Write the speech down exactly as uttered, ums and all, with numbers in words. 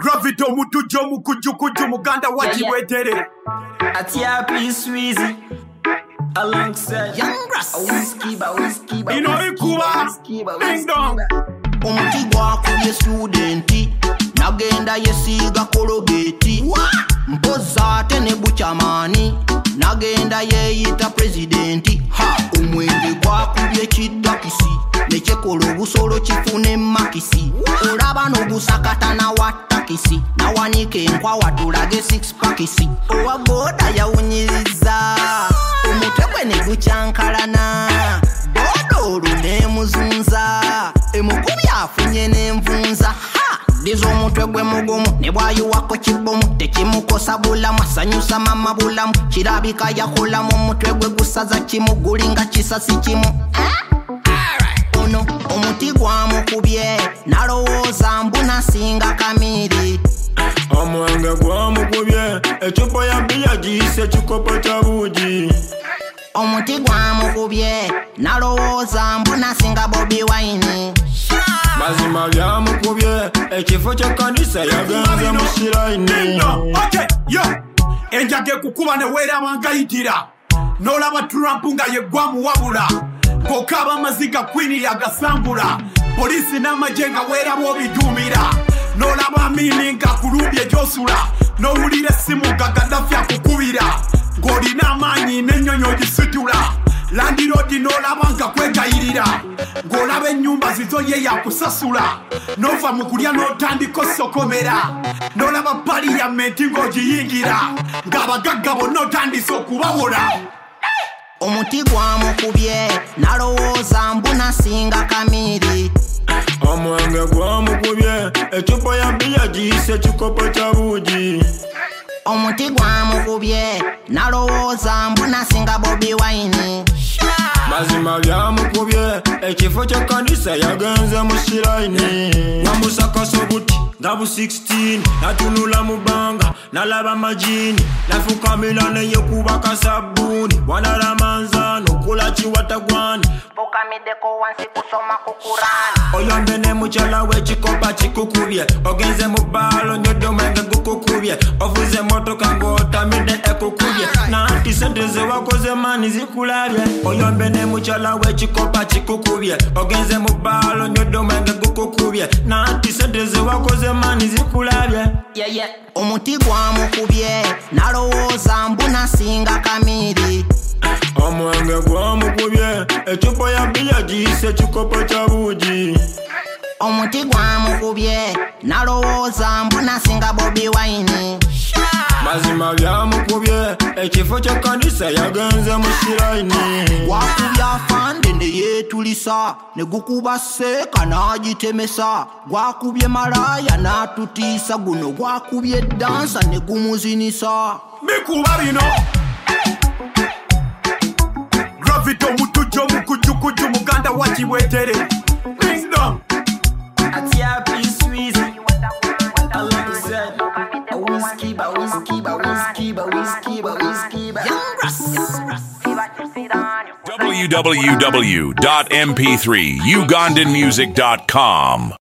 Gravity omutujo mukujukuju muganda wa Kibwetere. Atia Peace Weezy alongside Young Grass. Whiskey ba whiskey ba. Ino ikuba. Ding dong. Omuti gwakubye studenti nagenda yesiga kologeti mpoza ate ne buchamani nagenda yeyita presidenti ha omwenge gwakubye kiddakisi nekyekolo obusolo kifune makisi olaba n'obusakata na wattakisi nawanika enkwawa tulage six pakisi owa boda yawunyiriza omutwe gwe ne gucyankalana boda oluneemuzunza emukubi afunye n'envunza ha dizo omutwe gwe mugumu ne bwayiwako kibomu tekimukosa bulamu asanyusa mama bulamu kirabika yakola mu mutwe gwe gusaza kimu gulinga kisasi kimu ono omuti gwamukubye nalowooza mbuna singa kamiri omwenge gwamukubye ecupa ya bbiya giyise ekikopo kya buugi omuti gwamukubye nalowooza mbuna singa Bobi Wine mazima byamukubye ekifo ky'ekkanisa yagenze mu shiraini. Okay, yo enjage kukuba ne weera mangayitira n'olaba Trump nga yeggwa muwabula ng'okaaba amaziga Queen yagasambula polisi n'amagye nga weeramu obiduumira n'olaba Amini nga kulumbye gy'osula n'owulira essimu nga Gaddafi akukubira ng'olina amaanyi n'ennyonyi ogisitula landiroodi n'olaba nga kwegayirira ng'olaba ennyumba zizo ye yakusasula n'ova mu kulya n'otandika ossokomera n'olaba paliyamenti ng'ogiyingira ng'abagagga bonna otandise okubawola. omuti gwamukubye nalowooza mbuna singa kamiri omwenge gwamukubye ecupa ya bbiya giyise ekikopo kya buugi omuti gwamukubye nalowooza mbuna singa Bobi Wine mazima byamukubye ekifo ky'ekkanisa yagenze mu shiraini namusakasa obuti nga bu sixteen natunula mu bbanga nalaba majini nafukamira neyekuba kasabbuuni wanalamanza nokola kiwatagwani fukamideko wansi kusoma ku Kurani oyombe ne mukyala w'ekikopa kikukubye ogenze mu bbaalo nyodde omwenge gukukubye ovuze motoka ng'otamidde ekukubye nanti sente ze wakoze mani zikulabye oyombe ne mukyala w'ekikopa kikukubye ogenze mu bbaalo nyodde omwenge gukukubye nanti sente ze wakoze mani zikulabye. yeah, yeah. omuti gwamukubye nalowooza mbuna singa kamiri omwenge gwamukubye ecupa ya bbiya giyise ekikopo kya buugi omuti gwamukubye nalowooza mbuna singa Bobi Wine mazima byamukubye ekifo ky'ekkanisa yagenze mu shiraini gwakubye afande ne yeetulisa ne gukuba seeka n'agitemesa gwakubye malaya n'atutiisa guno gwakubye dansa ne gumuzinisa Bikuba bino Gravity omutujo mukujukuju muganda wa Kibwetere. Ding dong. Atia Peace Weezy alongside Whiskey ba whiskey ba whiskey ba whiskey ba whiskey ba Young Grass. w w w dot m p three ugandan music dot com